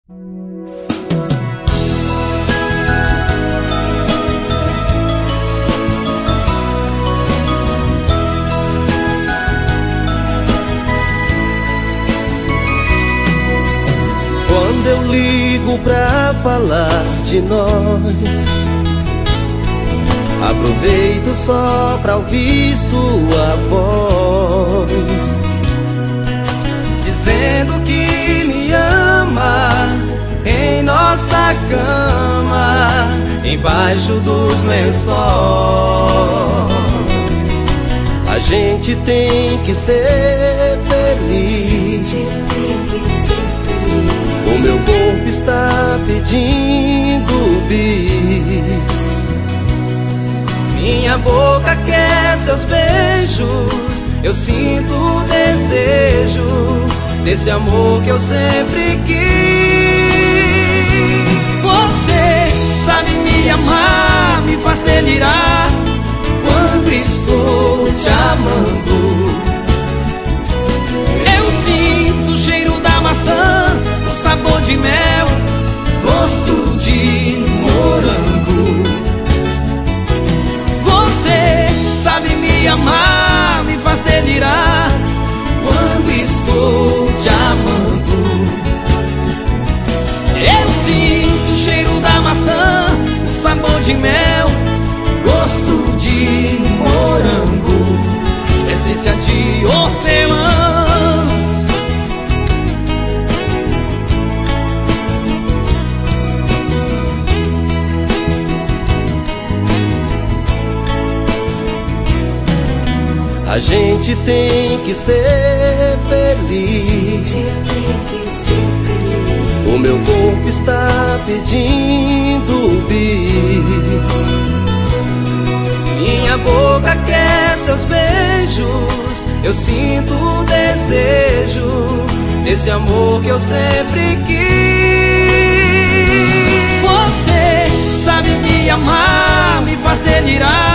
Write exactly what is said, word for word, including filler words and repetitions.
Quando eu ligo pra falar de nós, aproveito só pra ouvir sua voz, dizendo que me ama em nossa cama, embaixo dos lençóis. A gente tem que ser feliz. O meu corpo está pedindo bis. Minha boca quer seus beijos. Eu sinto o desejo desse amor que eu sempre quis. Você sabe me amar, me faz delirar quando estou te amando. Eu sinto o cheiro da maçã, o sabor de mel, gosto de morango. Você sabe me amar, me faz delirar quando estou te amando. Eu sinto o cheiro da maçã, o sabor de mel, gosto de morango, essência de hortelã. A gente tem que ser feliz. O meu corpo está pedindo bis. Minha boca quer seus beijos. Eu sinto o desejo desse amor que eu sempre quis. Você sabe me amar, me faz delirar